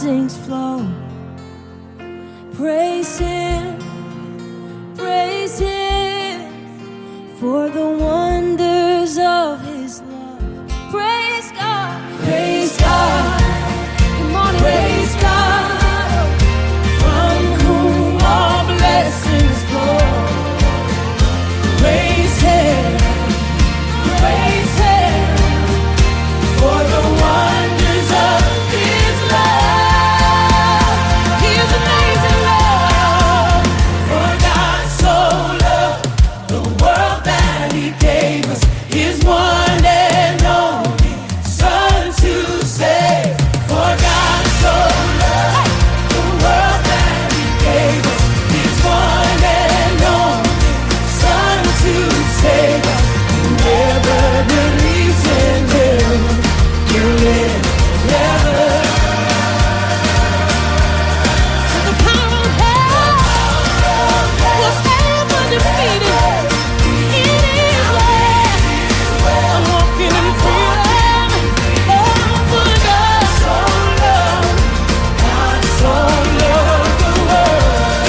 blessings flow. Praise Him for the wonders of His love. Praise God, praise God. Good morning, praise God, from whom all blessings flow. Praise Him for the wonders of His love. His amazing love. For God so loved the world that He gave us His one and only Son to save. For God so loved the world that He gave us His one and only Son to save us. Whoever believes in Him will live forever. So the power of hell was ever defeated. In His way, I'm walking in freedom. Oh, for God so loved the world.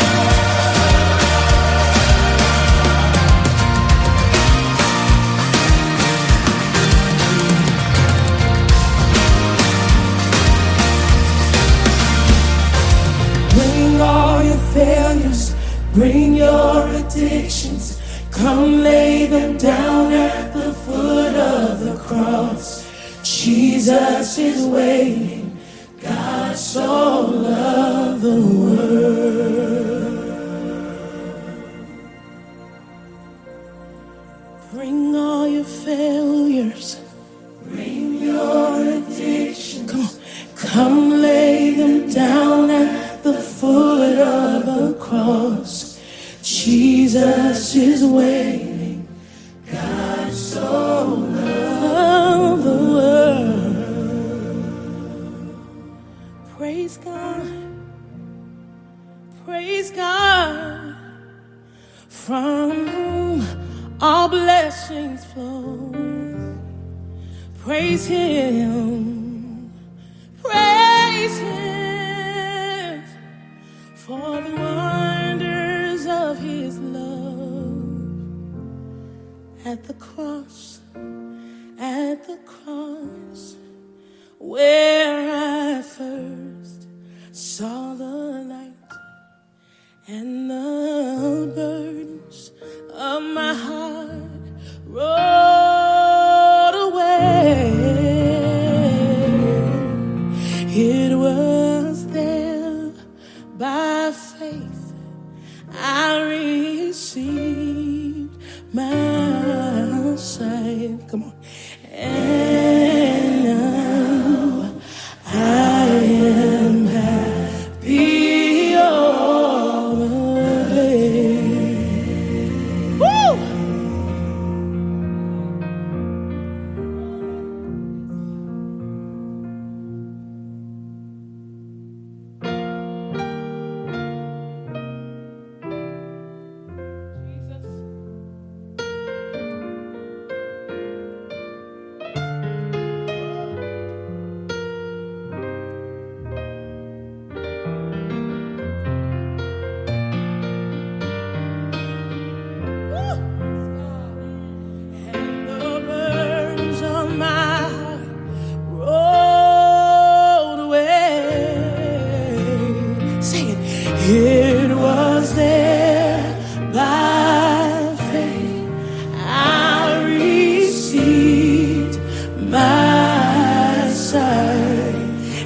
Bring all your failures, bring your addictions. Come lay them down at the foot of the cross. Jesus is waiting. God so loved the world. Bring all your failures, bring your addictions. Come lay them down at the foot of the cross. Jesus is waiting. God so loved the world. Praise God. Praise God. From whom all blessings flow. Praise Him. Praise Him for the wonders of His love. At the cross, where I first saw the light, and the burdens of my heart rolled away. It was there by faith I received my sight. Come on. And now I am happy all the day. Woo! It was there by faith I received my sight,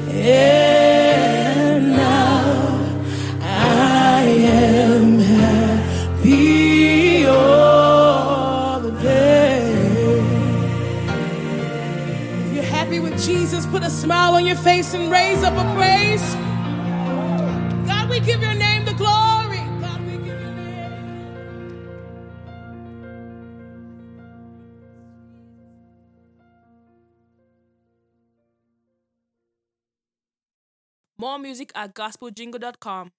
and now I am happy all the day. If you're happy with Jesus, put a smile on your face and raise up a praise. We give your name the glory. God, we give your name. More music at gospeljingle.com.